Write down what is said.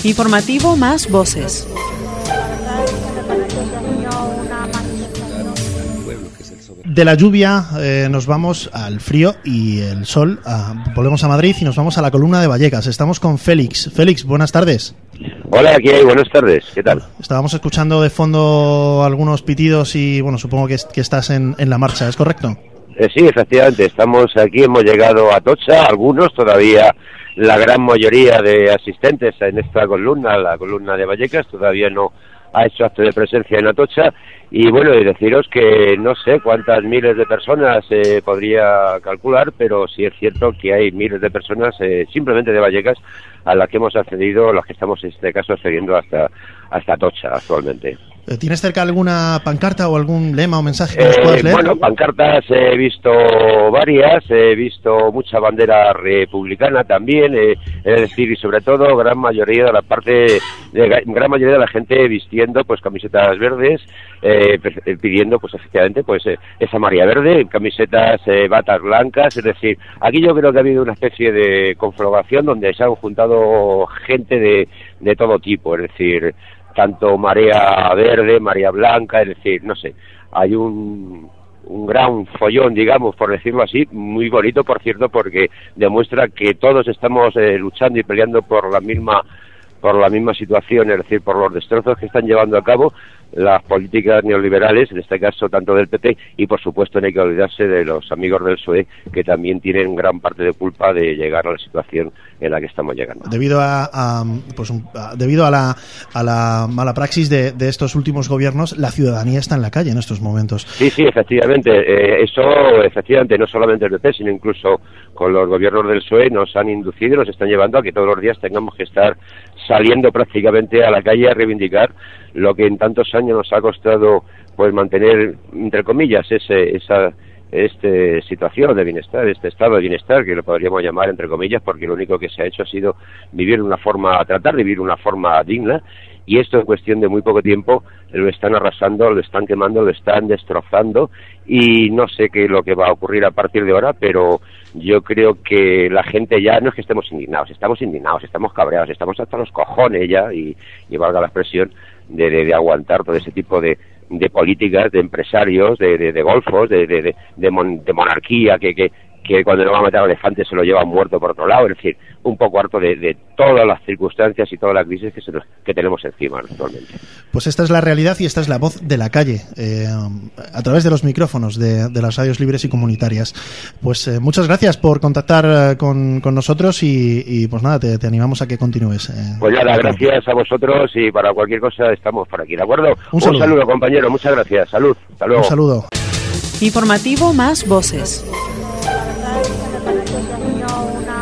Informativo Más Voces. De la lluvia nos vamos al frío y el sol. Volvemos a Madrid y nos vamos a la Columna de Vallecas. Estamos con Félix. Félix, buenas tardes. Hola, aquí hay, buenas tardes. ¿Qué tal? Estábamos escuchando de fondo algunos pitidos y, bueno, supongo que estás en la marcha, ¿es correcto? Sí, efectivamente, estamos aquí, hemos llegado a Atocha, algunos todavía, la gran mayoría de asistentes en esta columna, la Columna de Vallecas, todavía no ha hecho acto de presencia en Atocha. Y bueno, y deciros que no sé cuántas miles de personas podría calcular, pero sí es cierto que hay miles de personas simplemente de Vallecas a las que hemos accedido, las que estamos en este caso accediendo hasta Atocha actualmente. ¿Tienes cerca alguna pancarta o algún lema o mensaje que nos puedas leer? Bueno, pancartas he visto varias, he visto mucha bandera republicana también, es decir, y sobre todo gran mayoría de la gente vistiendo pues camisetas verdes, pidiendo pues efectivamente pues esa María Verde, camisetas, batas blancas, es decir, aquí yo creo que ha habido una especie de conflagración donde se han juntado gente de todo tipo, es decir, tanto marea verde, marea blanca, es decir, no sé, hay un gran follón, digamos, por decirlo así, muy bonito, por cierto, porque demuestra que todos estamos luchando y peleando por la misma situación, es decir, por los destrozos que están llevando a cabo las políticas neoliberales, en este caso tanto del PP, y por supuesto no hay que olvidarse de los amigos del PSOE, que también tienen gran parte de culpa de llegar a la situación en la que estamos llegando. Debido a la mala praxis de estos últimos gobiernos, la ciudadanía está en la calle en estos momentos. Sí, efectivamente, efectivamente, no solamente el PP, sino incluso con los gobiernos del PSOE nos han inducido y nos están llevando a que todos los días tengamos que estar saliendo prácticamente a la calle a reivindicar lo que en tantos años nos ha costado pues mantener, entre comillas, esta situación de bienestar, este estado de bienestar, que lo podríamos llamar entre comillas, porque lo único que se ha hecho ha sido tratar de vivir una forma digna, y esto en cuestión de muy poco tiempo lo están arrasando, lo están quemando, lo están destrozando, y no sé qué es lo que va a ocurrir a partir de ahora, pero yo creo que la gente ya no es que estemos indignados, estamos cabreados, estamos hasta los cojones ya, y valga la expresión, de aguantar todo ese tipo de políticas, de empresarios, de golfos, de monarquía, que cuando no va a matar al elefante se lo lleva muerto por otro lado, es decir, un poco harto de todas las circunstancias y toda la crisis que tenemos encima actualmente. Pues esta es la realidad y esta es la voz de la calle, a través de los micrófonos de las radios libres y comunitarias. Pues muchas gracias por contactar con nosotros y pues nada, te animamos a que continúes. Pues nada, gracias a vosotros y para cualquier cosa estamos por aquí, ¿de acuerdo? Un saludo, compañero, muchas gracias, salud, hasta luego. Un saludo. Informativo Más Voces. La verdad es que me parece que ha sido una